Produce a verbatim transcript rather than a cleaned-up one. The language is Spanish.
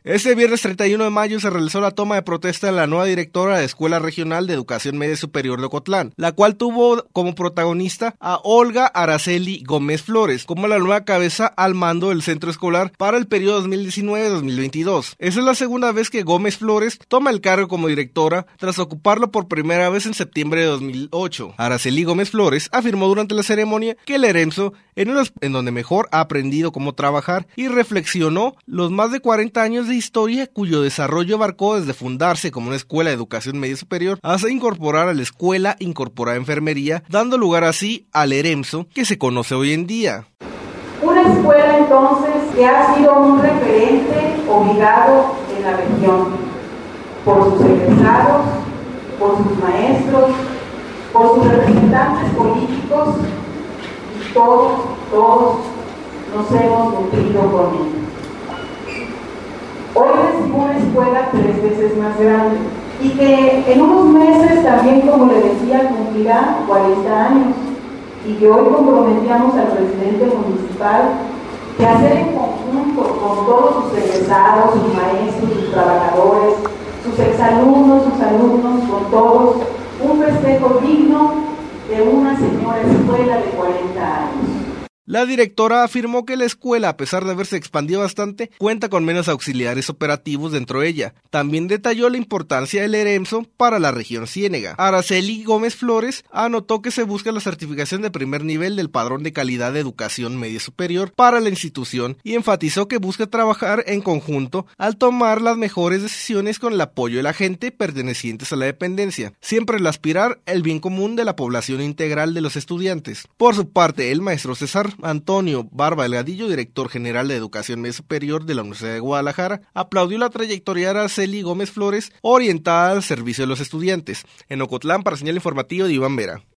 Este viernes treinta y uno de mayo se realizó la toma de protesta de la nueva directora de la Escuela Regional de Educación Media Superior de Ocotlán, la cual tuvo como protagonista a Olga Araceli Gómez Flores, como la nueva cabeza al mando del centro escolar para el periodo dos mil diecinueve a dos mil veintidós. Esa es la segunda vez que Gómez Flores toma el cargo como directora, tras ocuparlo por primera vez en septiembre de dos mil ocho. Araceli Gómez Flores afirmó durante la ceremonia que el EREMSO en, unos, en donde mejor ha aprendido cómo trabajar y reflexionó los más de cuarenta años de historia cuyo desarrollo abarcó desde fundarse como una escuela de educación media superior hasta incorporar a la escuela incorporada enfermería, dando lugar así al EREMSO que se conoce hoy en día. Una escuela entonces que ha sido un referente obligado en la región, por sus egresados, por sus maestros, por sus representantes políticos, y todos, todos nos hemos nutrido con ella. Hoy recibo una escuela tres veces más grande y que en unos meses también, como le decía, cumplirá cuarenta años, y que hoy comprometíamos al presidente municipal de hacer en conjunto con todos sus egresados, sus maestros, sus trabajadores, sus exalumnos, sus alumnos, con todos, un festejo digno de una señora escuela de cuarenta años. La directora afirmó que la escuela, a pesar de haberse expandido bastante, cuenta con menos auxiliares operativos dentro de ella. También detalló la importancia del EREMSO para la región Ciénega. Araceli Gómez Flores anotó que se busca la certificación de primer nivel del Padrón de Calidad de Educación Media Superior para la institución y enfatizó que busca trabajar en conjunto al tomar las mejores decisiones con el apoyo de la gente pertenecientes a la dependencia, siempre al aspirar el bien común de la población integral de los estudiantes. Por su parte, el maestro César Antonio Barba Delgadillo, director general de Educación Media Superior de la Universidad de Guadalajara, aplaudió la trayectoria de Araceli Gómez Flores orientada al servicio de los estudiantes. En Ocotlán, para Señal Informativa de Iván Vera.